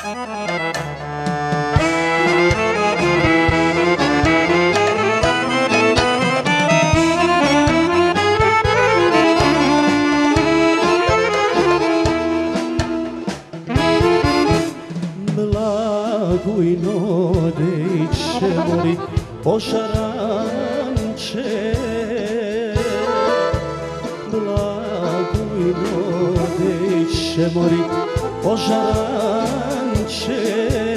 Bujno dejče mori pošaranče, Blagujno dejče mori pošaranče.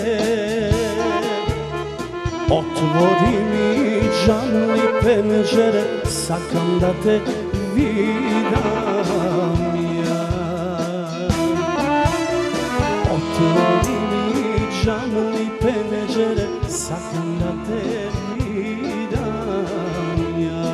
Otvori mi džamli penđere, sakam da te vidam ja. Otvori džamli penđere, sakam da te vidam ja.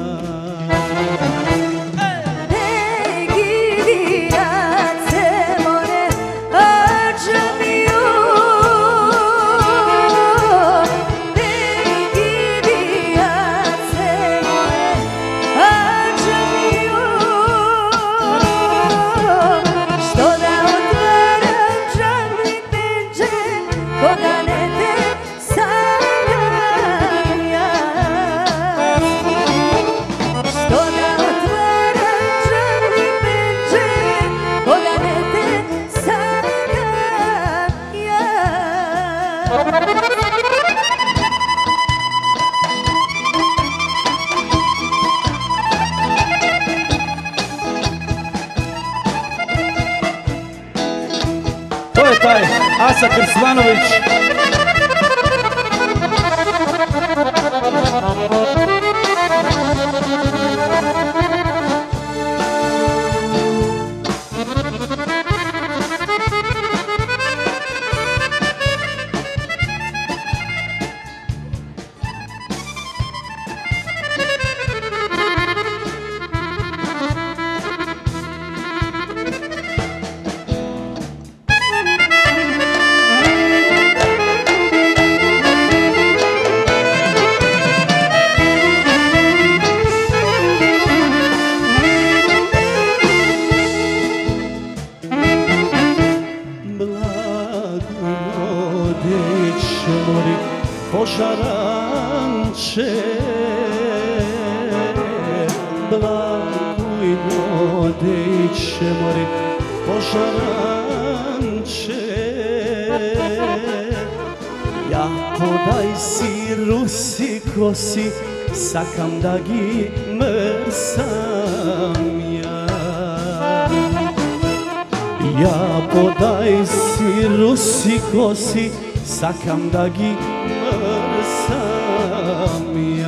To je taj Asa Krsmanović. Mori pošaranče, Blagujno dejče mori pošaranče. Ja podaj si rusi kosi, sakam da gi mrsam ja. Ja podaj si rusi kosi, sakam da gi mrsam ja.